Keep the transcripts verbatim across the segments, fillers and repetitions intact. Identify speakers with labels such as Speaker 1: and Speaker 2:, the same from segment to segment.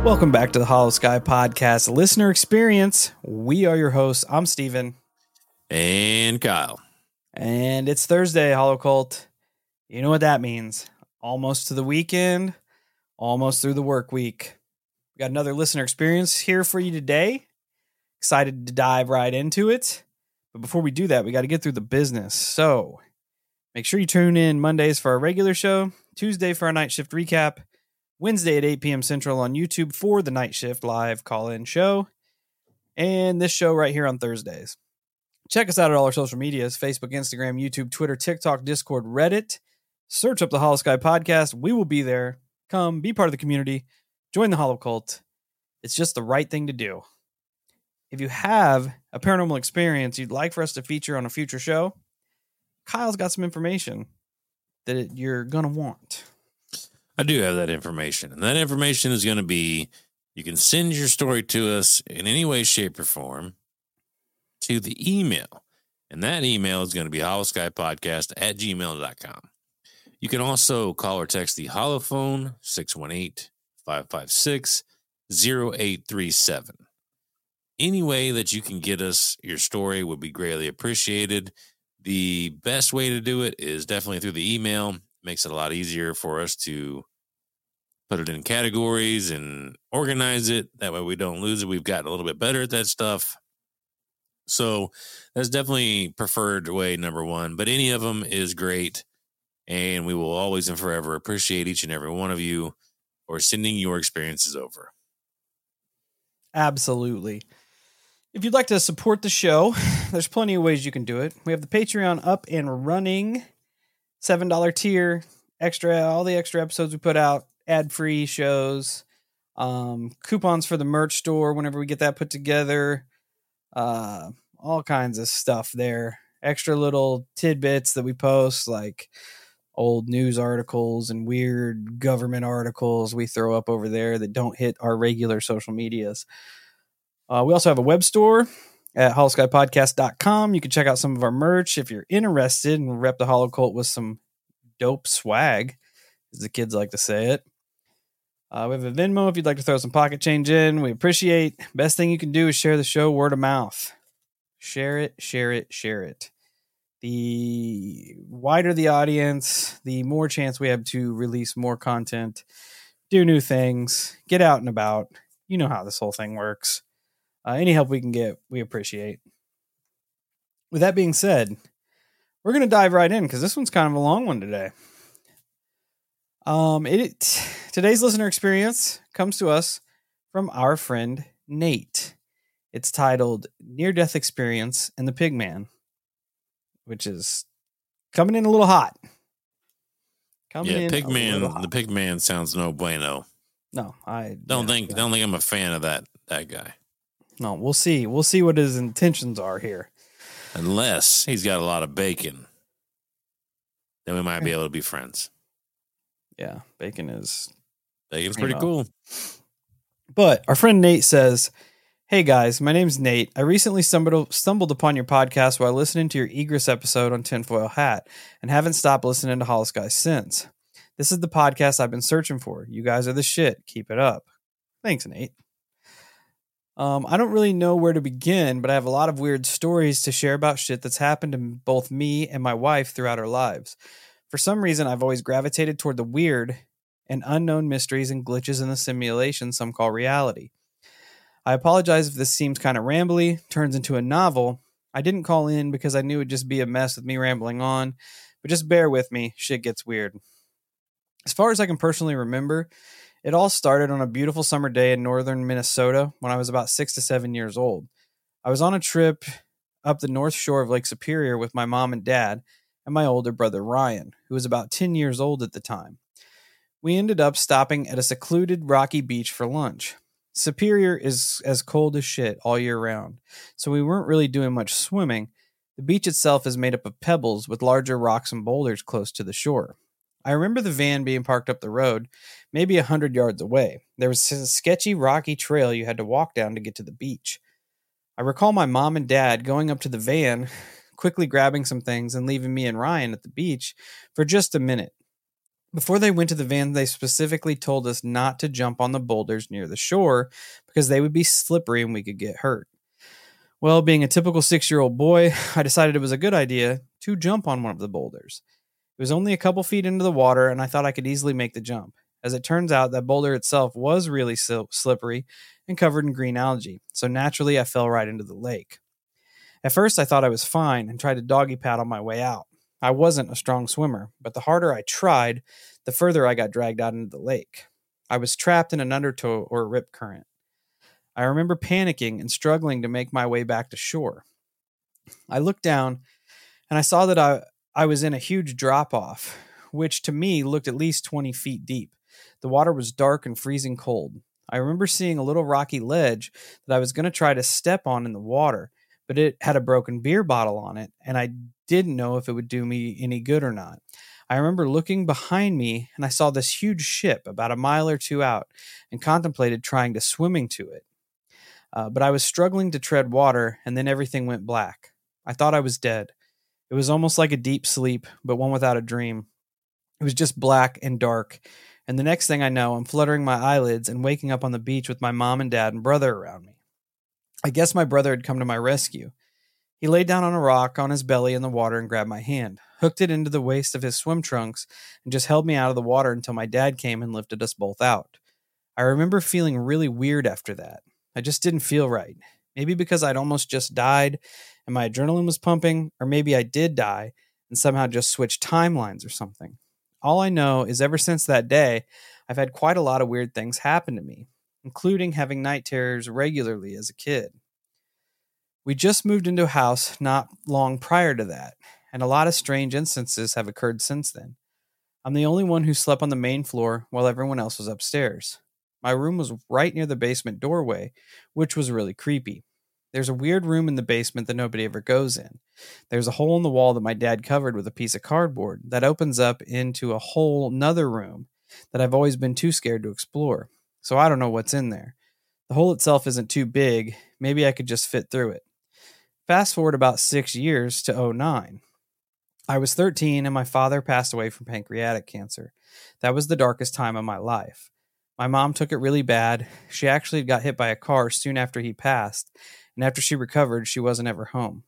Speaker 1: Welcome back to the Hollow Sky Podcast Listener Experience. We are your hosts. I'm Steven.
Speaker 2: And Kyle.
Speaker 1: And it's Thursday, Hollow Cult. You know what that means. Almost to the weekend, almost through the work week. We got another listener experience here for you today. Excited to dive right into it. But before we do that, we got to get through the business. So make sure you tune in Mondays for our regular show, Tuesday for our night shift recap, Wednesday at eight p.m. Central on YouTube for the Night Shift live call-in show, and this show right here on Thursdays. Check us out at all our social medias, Facebook, Instagram, YouTube, Twitter, TikTok, Discord, Reddit. Search up the Hollow Sky Podcast. We will be there. Come, be part of the community. Join the Hollow Cult. It's just the right thing to do. If you have a paranormal experience you'd like for us to feature on a future show, Kyle's got some information that you're going to want.
Speaker 2: I do have that information, and that information is going to be, you can send your story to us in any way, shape, or form to the email, and that email is going to be hollowskypodcast at gmail dot com. You can also call or text the Hollow phone, six one eight, five five six, zero eight three seven. Any way that you can get us your story would be greatly appreciated. The best way to do it is definitely through the email. Makes it a lot easier for us to put it in categories and organize it. That way we don't lose it. We've gotten a little bit better at that stuff. So that's definitely preferred way number one. But any of them is great. And we will always and forever appreciate each and every one of you for sending your experiences over.
Speaker 1: Absolutely. If you'd like to support the show, there's plenty of ways you can do it. We have the Patreon up and running. seven dollars tier, extra, all the extra episodes we put out, ad-free shows, um, coupons for the merch store whenever we get that put together, uh, all kinds of stuff there. Extra little tidbits that we post, like old news articles and weird government articles we throw up over there that don't hit our regular social medias. Uh, we also have a web store at hollow sky podcast dot com. You can check out some of our merch if you're interested and rep the Hollow Cult with some dope swag, as the kids like to say it. Uh, we have a Venmo if you'd like to throw some pocket change in. We appreciate. Best thing you can do is share the show word of mouth. Share it, share it, share it. The wider the audience, the more chance we have to release more content, do new things, get out and about. You know how this whole thing works. Uh, any help we can get, we appreciate. With that being said, we're going to dive right in because this one's kind of a long one today. Um, it, it today's listener experience comes to us from our friend Nate. It's titled Near-Death Experience and the Pigman, which is coming in a little hot.
Speaker 2: Coming yeah, in Pigman. The Pigman sounds no bueno.
Speaker 1: No, I
Speaker 2: don't
Speaker 1: yeah,
Speaker 2: think.
Speaker 1: Yeah.
Speaker 2: Don't think I'm a fan of that that guy.
Speaker 1: No, we'll see. We'll see what his intentions are here.
Speaker 2: Unless he's got a lot of bacon, then we might be able to be friends.
Speaker 1: Yeah, bacon is...
Speaker 2: Bacon's pretty know. cool.
Speaker 1: But our friend Nate says, "Hey guys, my name's Nate. I recently stumbled, stumbled upon your podcast while listening to your Egress episode on Tinfoil Hat and haven't stopped listening to Hollow Sky since. This is the podcast I've been searching for. You guys are the shit. Keep it up." Thanks, Nate. Um, I don't really know where to begin, but I have a lot of weird stories to share about shit that's happened to both me and my wife throughout our lives. For some reason, I've always gravitated toward the weird and unknown mysteries and glitches in the simulation some call reality. I apologize if this seems kind of rambly, turns into a novel. I didn't call in because I knew it'd just be a mess with me rambling on, but just bear with me, shit gets weird. As far as I can personally remember, it all started on a beautiful summer day in northern Minnesota when I was about six to seven years old. I was on a trip up the north shore of Lake Superior with my mom and dad and my older brother Ryan, who was about ten years old at the time. We ended up stopping at a secluded rocky beach for lunch. Superior is as cold as shit all year round, so we weren't really doing much swimming. The beach itself is made up of pebbles with larger rocks and boulders close to the shore. I remember the van being parked up the road, maybe a hundred yards away. There was a sketchy, rocky trail you had to walk down to get to the beach. I recall my mom and dad going up to the van, quickly grabbing some things and leaving me and Ryan at the beach for just a minute. Before they went to the van, they specifically told us not to jump on the boulders near the shore because they would be slippery and we could get hurt. Well, being a typical six-year-old boy, I decided it was a good idea to jump on one of the boulders. It was only a couple feet into the water, and I thought I could easily make the jump. As it turns out, that boulder itself was really slippery and covered in green algae, so naturally I fell right into the lake. At first, I thought I was fine and tried to doggy paddle my way out. I wasn't a strong swimmer, but the harder I tried, the further I got dragged out into the lake. I was trapped in an undertow or rip current. I remember panicking and struggling to make my way back to shore. I looked down and I saw that I, I was in a huge drop-off, which to me looked at least twenty feet deep. The water was dark and freezing cold. I remember seeing a little rocky ledge that I was going to try to step on in the water, but it had a broken beer bottle on it, and I didn't know if it would do me any good or not. I remember looking behind me, and I saw this huge ship about a mile or two out and contemplated trying to swimming to it. Uh, but I was struggling to tread water, and then everything went black. I thought I was dead. It was almost like a deep sleep, but one without a dream. It was just black and dark, and the next thing I know, I'm fluttering my eyelids and waking up on the beach with my mom and dad and brother around me. I guess my brother had come to my rescue. He laid down on a rock on his belly in the water and grabbed my hand, hooked it into the waist of his swim trunks, and just held me out of the water until my dad came and lifted us both out. I remember feeling really weird after that. I just didn't feel right. Maybe because I'd almost just died and my adrenaline was pumping, or maybe I did die and somehow just switched timelines or something. All I know is ever since that day, I've had quite a lot of weird things happen to me, including having night terrors regularly as a kid. We just moved into a house not long prior to that, and a lot of strange instances have occurred since then. I'm the only one who slept on the main floor while everyone else was upstairs. My room was right near the basement doorway, which was really creepy. There's a weird room in the basement that nobody ever goes in. There's a hole in the wall that my dad covered with a piece of cardboard that opens up into a whole nother room that I've always been too scared to explore. So I don't know what's in there. The hole itself isn't too big. Maybe I could just fit through it. Fast forward about six years to oh nine. I was thirteen and my father passed away from pancreatic cancer. That was the darkest time of my life. My mom took it really bad. She actually got hit by a car soon after he passed, and after she recovered, she wasn't ever home.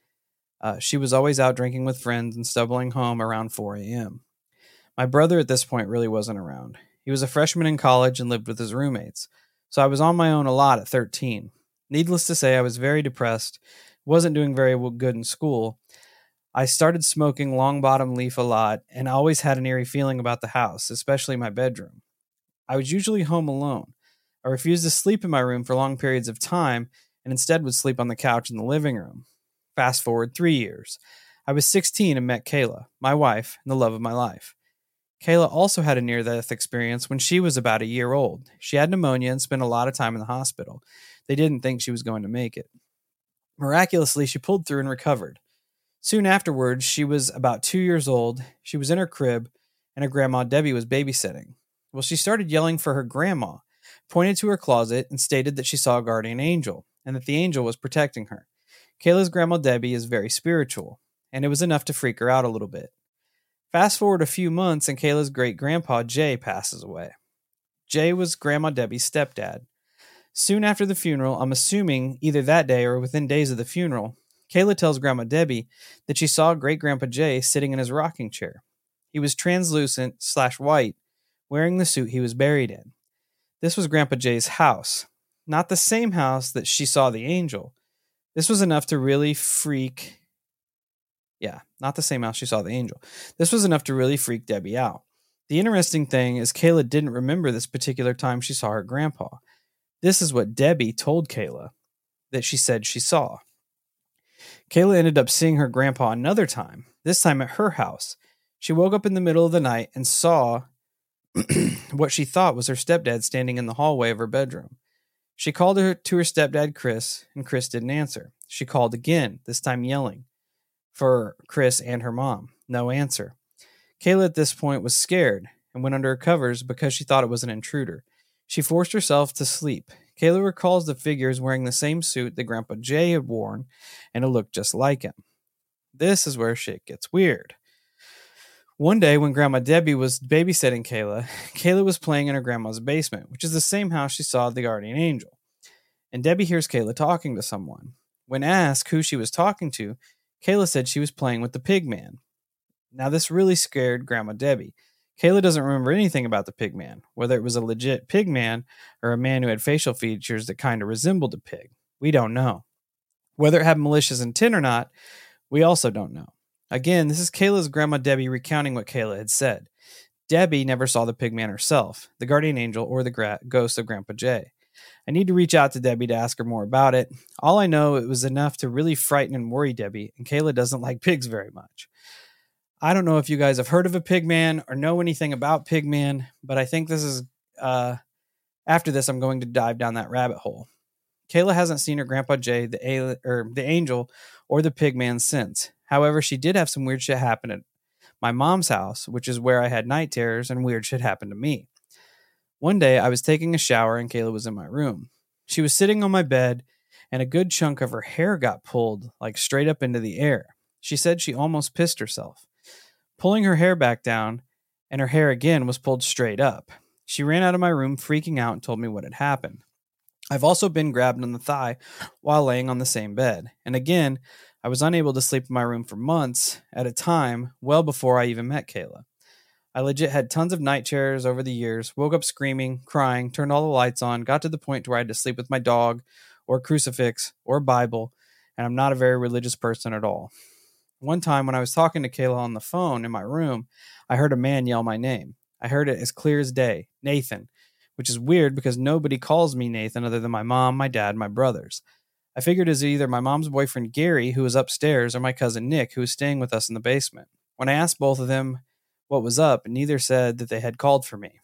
Speaker 1: Uh, she was always out drinking with friends and stumbling home around four a.m. My brother at this point really wasn't around. He was a freshman in college and lived with his roommates, so I was on my own a lot at thirteen. Needless to say, I was very depressed, wasn't doing very good in school. I started smoking long bottom leaf a lot, and I always had an eerie feeling about the house, especially my bedroom. I was usually home alone. I refused to sleep in my room for long periods of time and instead would sleep on the couch in the living room. Fast forward three years. I was sixteen and met Kayla, my wife, and the love of my life. Kayla also had a near-death experience when she was about a year old. She had pneumonia and spent a lot of time in the hospital. They didn't think she was going to make it. Miraculously, she pulled through and recovered. Soon afterwards, she was about two years old. She was in her crib, and her grandma Debbie was babysitting. Well, she started yelling for her grandma, pointed to her closet, and stated that she saw a guardian angel, and that the angel was protecting her. Kayla's grandma Debbie is very spiritual, and it was enough to freak her out a little bit. Fast forward a few months, and Kayla's great-grandpa Jay passes away. Jay was Grandma Debbie's stepdad. Soon after the funeral, I'm assuming either that day or within days of the funeral, Kayla tells Grandma Debbie that she saw Great-Grandpa Jay sitting in his rocking chair. He was translucent slash white, wearing the suit he was buried in. This was Grandpa Jay's house, not the same house that she saw the angel. This was enough to really freak... Yeah, not the same house she saw the angel. This was enough to really freak Debbie out. The interesting thing is Kayla didn't remember this particular time she saw her grandpa. This is what Debbie told Kayla that she said she saw. Kayla ended up seeing her grandpa another time, this time at her house. She woke up in the middle of the night and saw what she thought was her stepdad standing in the hallway of her bedroom. She called her to her stepdad, Chris, and Chris didn't answer. She called again, this time yelling for Chris and her mom. No answer. Kayla at this point was scared and went under her covers because she thought it was an intruder. She forced herself to sleep. Kayla recalls the figures wearing the same suit that Grandpa Jay had worn, and it looked just like him. This is where shit gets weird. One day when Grandma Debbie was babysitting Kayla, Kayla was playing in her grandma's basement, which is the same house she saw the guardian angel. And Debbie hears Kayla talking to someone. When asked who she was talking to, Kayla said she was playing with the pig man. Now this really scared Grandma Debbie. Kayla doesn't remember anything about the pig man, whether it was a legit pig man or a man who had facial features that kind of resembled a pig. We don't know. Whether it had malicious intent or not, we also don't know. Again, this is Kayla's Grandma Debbie recounting what Kayla had said. Debbie never saw the pig man herself, the guardian angel, or the gra- ghost of Grandpa Jay. I need to reach out to Debbie to ask her more about it. All I know, it was enough to really frighten and worry Debbie, and Kayla doesn't like pigs very much. I don't know if you guys have heard of a pig man or know anything about pig man, but I think this is, uh, after this, I'm going to dive down that rabbit hole. Kayla hasn't seen her Grandpa Jay, the, a- or the angel, or the pig man since. However, she did have some weird shit happen at my mom's house, which is where I had night terrors and weird shit happened to me. One day, I was taking a shower and Kayla was in my room. She was sitting on my bed, and a good chunk of her hair got pulled, like straight up into the air. She said she almost pissed herself. Pulling her hair back down, and her hair again was pulled straight up. She ran out of my room freaking out and told me what had happened. I've also been grabbed on the thigh while laying on the same bed. And again, I was unable to sleep in my room for months at a time, well before I even met Kayla. I legit had tons of night terrors over the years, woke up screaming, crying, turned all the lights on, got to the point where I had to sleep with my dog, or a crucifix, or a Bible, and I'm not a very religious person at all. One time when I was talking to Kayla on the phone in my room, I heard a man yell my name. I heard it as clear as day, Nathan, which is weird because nobody calls me Nathan other than my mom, my dad, and my brothers. I figured it was either my mom's boyfriend Gary, who was upstairs, or my cousin Nick, who was staying with us in the basement. When I asked both of them what was up, neither said that they had called for me.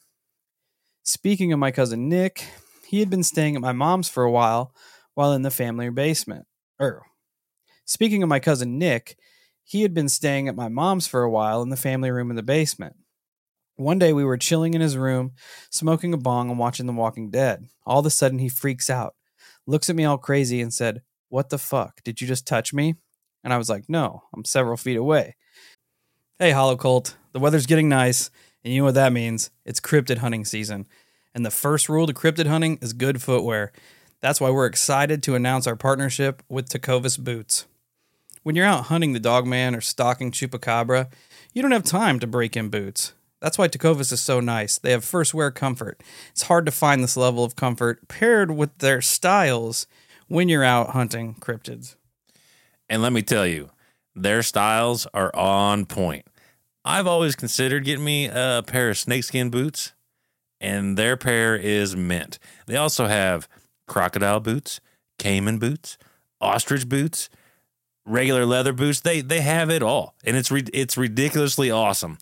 Speaker 1: Speaking of my cousin Nick, he had been staying at my mom's for a while while in the family basement. Er, speaking of my cousin Nick, he had been staying at my mom's for a while in the family room in the basement. One day we were chilling in his room, smoking a bong and watching The Walking Dead. All of a sudden he freaks out, looks at me all crazy and said, "What the fuck? Did you just touch me?" And I was like, "No, I'm several feet away." Hey, Hollow Cult, the weather's getting nice, and you know what that means. It's cryptid hunting season. And the first rule to cryptid hunting is good footwear. That's why we're excited to announce our partnership with Tecovas Boots. When you're out hunting the Dogman or stalking Chupacabra, you don't have time to break in boots. That's why Tecovas is so nice. They have first wear comfort. It's hard to find this level of comfort paired with their styles when you're out hunting cryptids.
Speaker 2: And let me tell you, their styles are on point. I've always considered getting me a pair of snakeskin boots, and their pair is mint. They also have crocodile boots, caiman boots, ostrich boots, regular leather boots. They they have it all, and it's re- it's ridiculously awesome.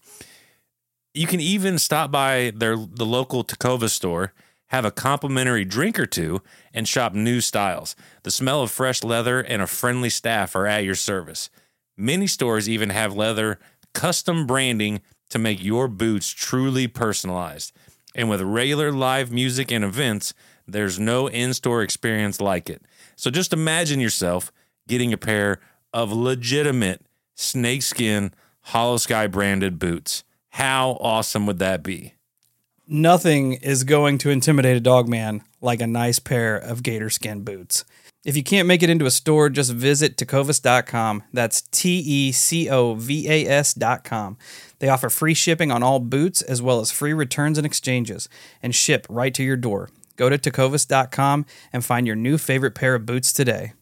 Speaker 2: You can even stop by their the local Tecovas store, have a complimentary drink or two, and shop new styles. The smell of fresh leather and a friendly staff are at your service. Many stores even have leather custom branding to make your boots truly personalized. And with regular live music and events, there's no in-store experience like it. So just imagine yourself getting a pair of legitimate snakeskin Hollow Sky branded boots. How awesome would that be?
Speaker 1: Nothing is going to intimidate a dog man like a nice pair of gator skin boots. If you can't make it into a store, just visit tecovas dot com. That's T E C O V A S dot com. They offer free shipping on all boots as well as free returns and exchanges and ship right to your door. Go to tecovas dot com and find your new favorite pair of boots today.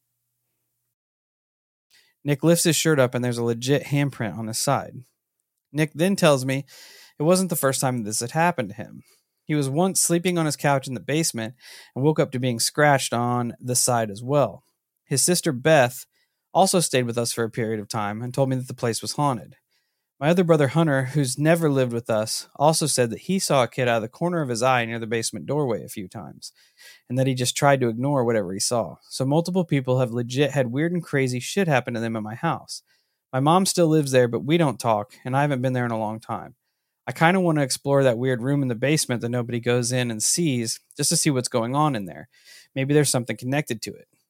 Speaker 1: Nick lifts his shirt up and there's a legit handprint on his side. Nick then tells me it wasn't the first time this had happened to him. He was once sleeping on his couch in the basement and woke up to being scratched on the side as well. His sister Beth also stayed with us for a period of time and told me that the place was haunted. My other brother Hunter, who's never lived with us, also said that he saw a kid out of the corner of his eye near the basement doorway a few times, and that he just tried to ignore whatever he saw. So multiple people have legit had weird and crazy shit happen to them at my house. My mom still lives there, but we don't talk, and I haven't been there in a long time. I kind of want to explore that weird room in the basement that nobody goes in and sees, just to see what's going on in there. Maybe there's something connected to it.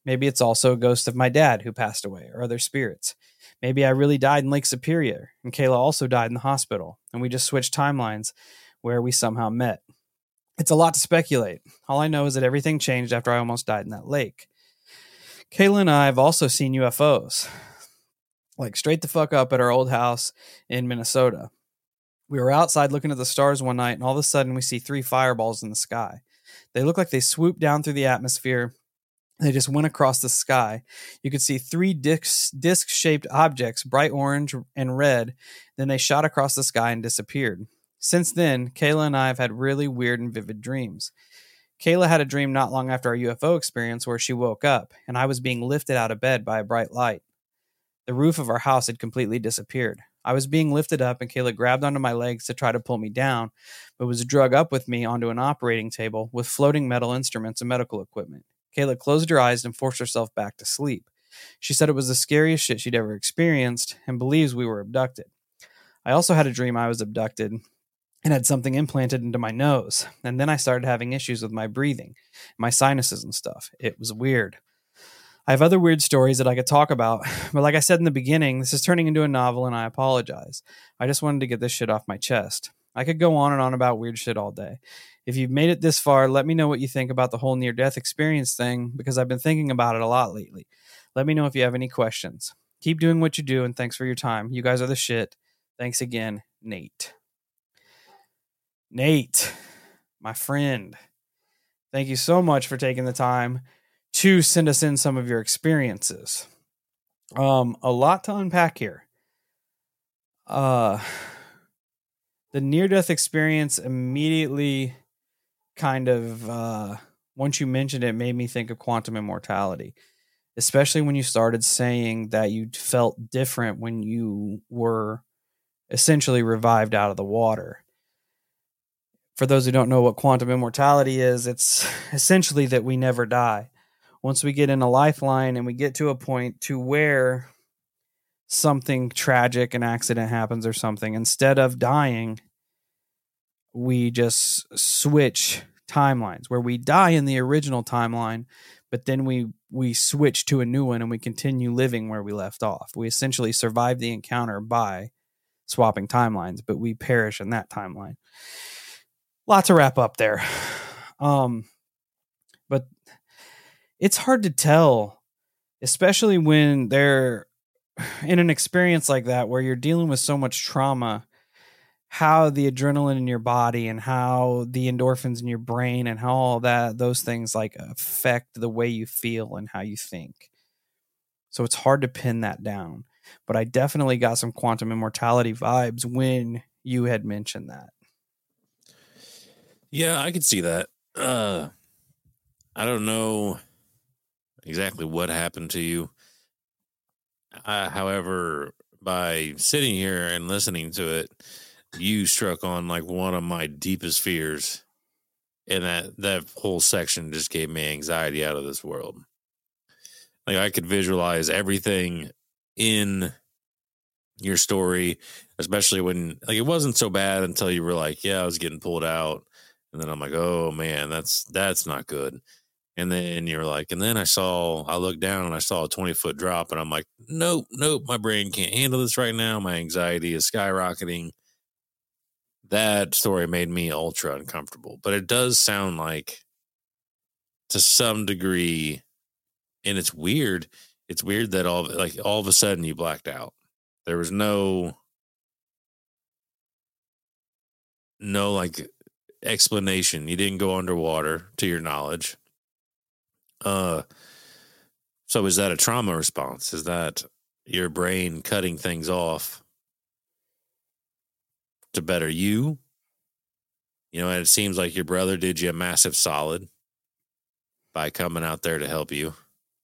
Speaker 1: Maybe it's also a ghost of my dad who passed away or other spirits. Maybe I really died in Lake Superior and Kayla also died in the hospital and we just switched timelines where we somehow met. It's a lot to speculate. All I know is that everything changed after I almost died in that lake. Kayla and I have also seen U F Os, like straight the fuck up at our old house in Minnesota. We were outside looking at the stars one night, and all of a sudden we see three fireballs in the sky. They look like they swooped down through the atmosphere. They just went across the sky. You could see three disc, disc-shaped objects, bright orange and red. Then they shot across the sky and disappeared. Since then, Kayla and I have had really weird and vivid dreams. Kayla had a dream not long after our U F O experience where she woke up, and I was being lifted out of bed by a bright light. The roof of our house had completely disappeared. I was being lifted up, and Kayla grabbed onto my legs to try to pull me down, but was drug up with me onto an operating table with floating metal instruments and medical equipment. Kayla closed her eyes and forced herself back to sleep. She said it was the scariest shit she'd ever experienced and believes we were abducted. I also had a dream I was abducted and had something implanted into my nose, and then I started having issues with my breathing, my sinuses and stuff. It was weird. I have other weird stories that I could talk about, but like I said in the beginning, this is turning into a novel and I apologize. I just wanted to get this shit off my chest. I could go on and on about weird shit all day. If you've made it this far, let me know what you think about the whole near-death experience thing, because I've been thinking about it a lot lately. Let me know if you have any questions. Keep doing what you do, and thanks for your time. You guys are the shit. Thanks again, Nate. Nate, my friend, thank you so much for taking the time to send us in some of your experiences. Um, a lot to unpack here. Uh, the near-death experience immediately kind of, uh, once you mentioned it, made me think of quantum immortality, especially when you started saying that you felt different when you were essentially revived out of the water. For those who don't know what quantum immortality is, it's essentially that we never die. Once we get in a lifeline and we get to a point to where something tragic, an accident happens or something, instead of dying, we just switch timelines where we die in the original timeline, but then we, we switch to a new one and we continue living where we left off. We essentially survive the encounter by swapping timelines, but we perish in that timeline. Lot to wrap up there. Um, but it's hard to tell, especially when they're in an experience like that, where you're dealing with so much trauma, how the adrenaline in your body and how the endorphins in your brain and how all that, those things like affect the way you feel and how you think. So it's hard to pin that down, but I definitely got some quantum immortality vibes when you had mentioned that.
Speaker 2: Yeah, I could see that. Uh, I don't know exactly what happened to you. Uh, however, by sitting here and listening to it, you struck on like one of my deepest fears. And that, that whole section just gave me anxiety out of this world. Like I could visualize everything in your story, especially when like it wasn't so bad until you were like, yeah, I was getting pulled out. And then I'm like, oh man, that's, that's not good. And then you're like, and then I saw, I looked down and I saw a twenty foot drop and I'm like, nope, nope, my brain can't handle this right now. My anxiety is skyrocketing. That story made me ultra uncomfortable, but it does sound like to some degree, and it's weird. It's weird that all like all of a sudden you blacked out. There was no, no like explanation. You didn't go underwater to your knowledge. Uh, so is that a trauma response? Is that your brain cutting things off to better you? You know, and it seems like your brother did you a massive solid by coming out there to help you.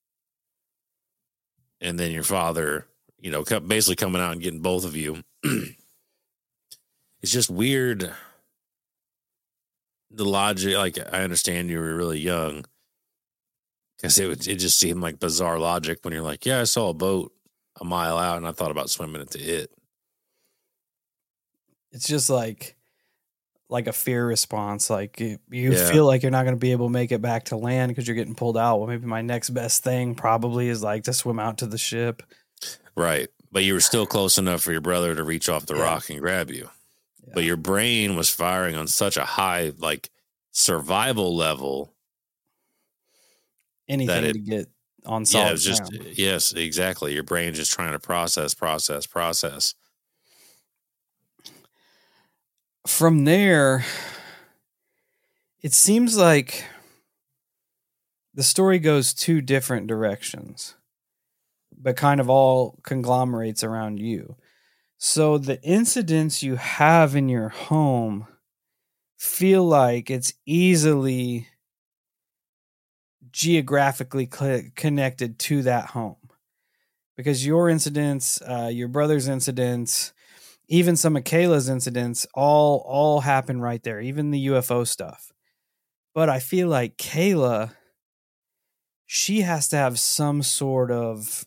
Speaker 2: And then your father, you know, basically coming out and getting both of you. It's just weird. The logic, like, I understand you were really young, because it would, it just seemed like bizarre logic when you're like, yeah, I saw a boat a mile out and I thought about swimming into it.
Speaker 1: It's just like, like a fear response. Like you, you
Speaker 2: Yeah.
Speaker 1: feel like you're not going to be able to make it back to land because you're getting pulled out. Well, maybe my next best thing probably is like to swim out to the ship.
Speaker 2: Right. But you were still close enough for your brother to reach off the
Speaker 1: Yeah.
Speaker 2: rock and grab you.
Speaker 1: Yeah.
Speaker 2: But your brain was firing on such a high, like, survival level.
Speaker 1: Anything
Speaker 2: it,
Speaker 1: to get on solid
Speaker 2: Yeah, it was just,
Speaker 1: ground.
Speaker 2: yes, exactly. Your brain just trying to process, process, process.
Speaker 1: From there, it seems like the story goes two different directions, but kind of all conglomerates around you. So the incidents you have in your home feel like it's easily geographically cl- connected to that home, because your incidents, uh, your brother's incidents, even some of Kayla's incidents, all all happen right there. Even the U F O stuff. But I feel like Kayla, she has to have some sort of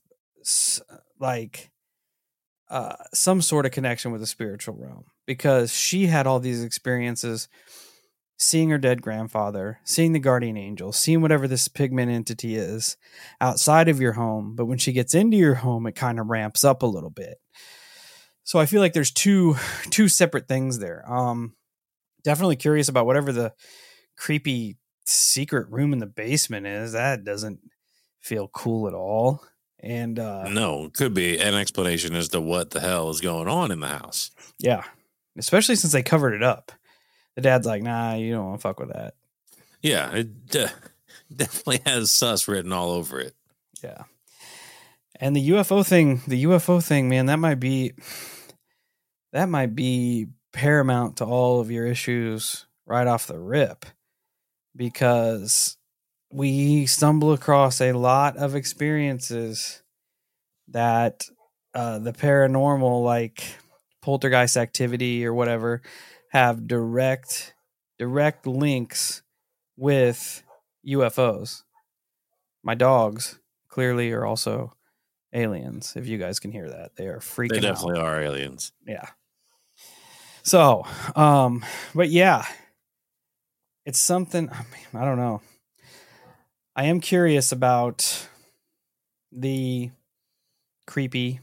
Speaker 1: like uh, some sort of connection with the spiritual realm, because she had all these experiences, seeing her dead grandfather, seeing the guardian angel, seeing whatever this pigment entity is outside of your home. But when she gets into your home, it kind of ramps up a little bit. So I feel like there's two two separate things there. Um, definitely curious about whatever the creepy secret room in the basement is. That doesn't feel cool at all. And uh,
Speaker 2: no, could be an explanation as to what the hell is going on in the house.
Speaker 1: Yeah, especially since they covered it up. The dad's like, nah, you don't want to fuck with that.
Speaker 2: Yeah, it de- definitely has sus written all over it.
Speaker 1: Yeah. And the U F O thing, the U F O thing, man, that might be, that might be paramount to all of your issues right off the rip, because we stumble across a lot of experiences that uh, the paranormal, like poltergeist activity or whatever, have direct direct links with U F Os. My dogs clearly are also aliens. If you guys can hear that, they are freaking
Speaker 2: They definitely
Speaker 1: out.
Speaker 2: are aliens.
Speaker 1: Yeah. So, um, but yeah, it's something. I mean, I don't know. I am curious about the creepy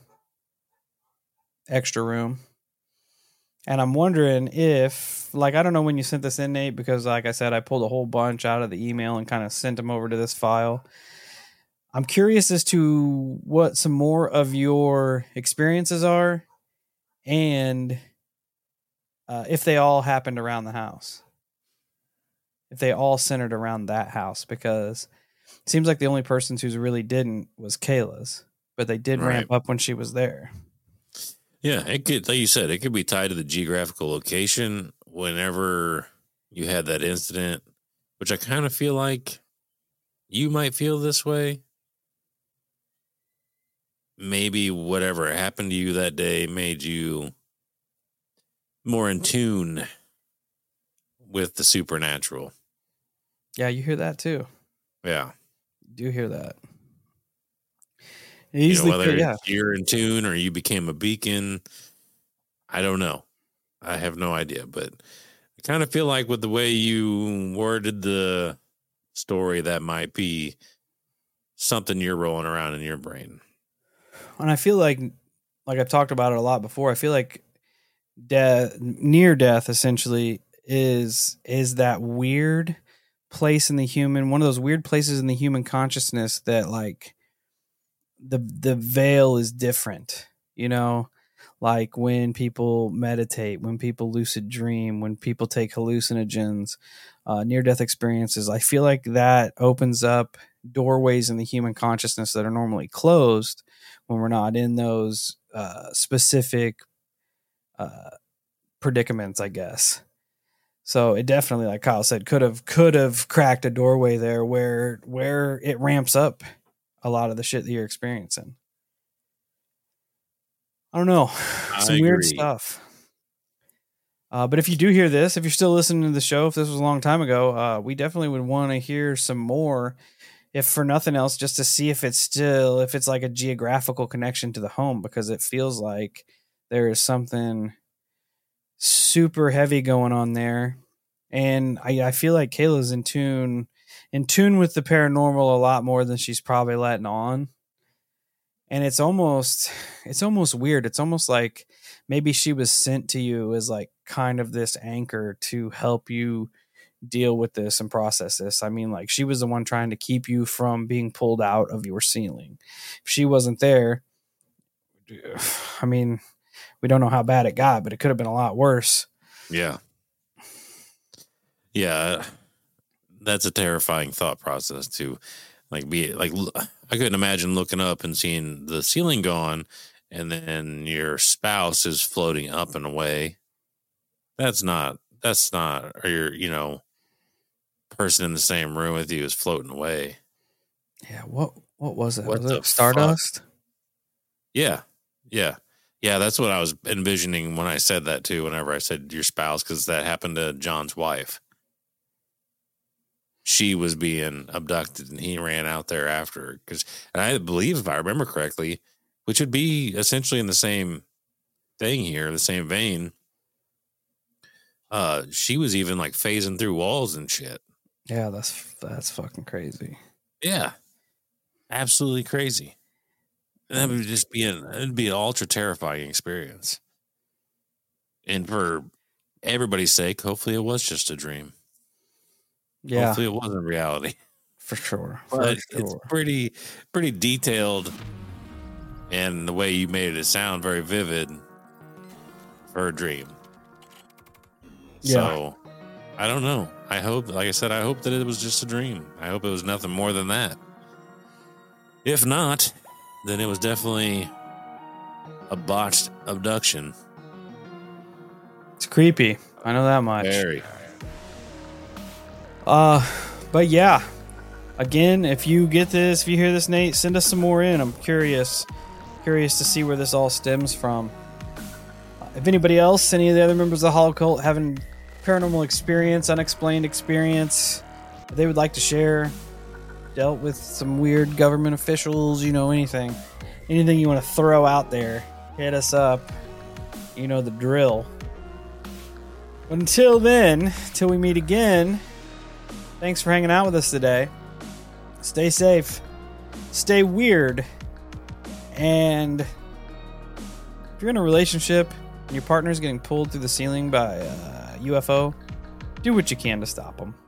Speaker 1: extra room. And I'm wondering if, like, I don't know when you sent this in, Nate, because, like I said, I pulled a whole bunch out of the email and kind of sent them over to this file. I'm curious as to what some more of your experiences are, and uh, if they all happened around the house. If they all centered around that house, because it seems like the only person who's really didn't was Kayla's, but they did
Speaker 2: Right.
Speaker 1: ramp up when she was there.
Speaker 2: Yeah, it could, like you said, it could be tied to the geographical location whenever you had that incident, which I kind of feel like you might feel this way. Maybe whatever happened to you that day made you more in tune with the supernatural.
Speaker 1: Yeah, you hear that too.
Speaker 2: Yeah.
Speaker 1: You do hear that.
Speaker 2: You
Speaker 1: Easily,
Speaker 2: know, whether
Speaker 1: yeah.
Speaker 2: you're in tune or you became a beacon, I don't know. I have no idea, but I kind of feel like with the way you worded the story, that might be something you're rolling around in your brain.
Speaker 1: And I feel like, like I've talked about it a lot before, I feel like death, near death, essentially is is that weird place in the human, one of those weird places in the human consciousness that, like, the the veil is different, you know, like when people meditate, when people lucid dream, when people take hallucinogens, uh, near death experiences. I feel like that opens up doorways in the human consciousness that are normally closed when we're not in those uh, specific uh, predicaments, I guess. So it definitely, like Kyle said, could have could have cracked a doorway there where where it ramps up a lot of the shit that you're experiencing. I don't know. Some
Speaker 2: I
Speaker 1: weird
Speaker 2: agree.
Speaker 1: stuff. Uh, but if you do hear this, if you're still listening to the show, if this was a long time ago, uh, we definitely would want to hear some more, if for nothing else, just to see if it's still, if it's like a geographical connection to the home, because it feels like there is something super heavy going on there. And I, I feel like Kayla's in tune, in tune with the paranormal a lot more than she's probably letting on. And it's almost, it's almost weird. It's almost like maybe she was sent to you as like kind of this anchor to help you deal with this and process this. I mean, like, she was the one trying to keep you from being pulled out of your ceiling. If she wasn't there, I mean, we don't know how bad it got, but it could have been a lot worse.
Speaker 2: Yeah. Yeah. That's a terrifying thought process too. Like, be like, I couldn't imagine looking up and seeing the ceiling gone and then your spouse is floating up and away. That's not, that's not, or your, you know, person in the same room with you is floating away.
Speaker 1: Yeah. What, what was it?
Speaker 2: What
Speaker 1: was
Speaker 2: the
Speaker 1: it Stardust?
Speaker 2: fuck? Yeah. Yeah. Yeah. That's what I was envisioning when I said that too, whenever I said your spouse, because that happened to John's wife. She was being abducted and he ran out there after her. Because, and I believe, if I remember correctly, which would be essentially in the same thing here, the same vein, uh, she was even like phasing through walls and shit.
Speaker 1: Yeah, that's that's fucking crazy.
Speaker 2: Yeah, absolutely crazy. And that would just be an it'd be an ultra terrifying experience. And for everybody's sake, hopefully it was just a dream.
Speaker 1: Yeah,
Speaker 2: hopefully it wasn't reality.
Speaker 1: For sure. For
Speaker 2: But
Speaker 1: sure.
Speaker 2: it's pretty pretty detailed, and the way you made it sound very vivid for a dream.
Speaker 1: Yeah.
Speaker 2: So I don't know. I hope, like I said, I hope that it was just a dream. I hope it was nothing more than that. If not, then it was definitely a botched abduction.
Speaker 1: It's creepy. I know that much.
Speaker 2: Very.
Speaker 1: Uh, but yeah. Again, if you get this, if you hear this, Nate, send us some more in. I'm curious, curious to see where this all stems from. Uh, if anybody else, any of the other members of the Holocult having paranormal experience, unexplained experience, if they would like to share, dealt with some weird government officials, you know, anything, anything you want to throw out there, hit us up. You know the drill. But until then, till we meet again, thanks for hanging out with us today. Stay safe, stay weird, and if you're in a relationship and your partner's getting pulled through the ceiling by a U F O, do what you can to stop them.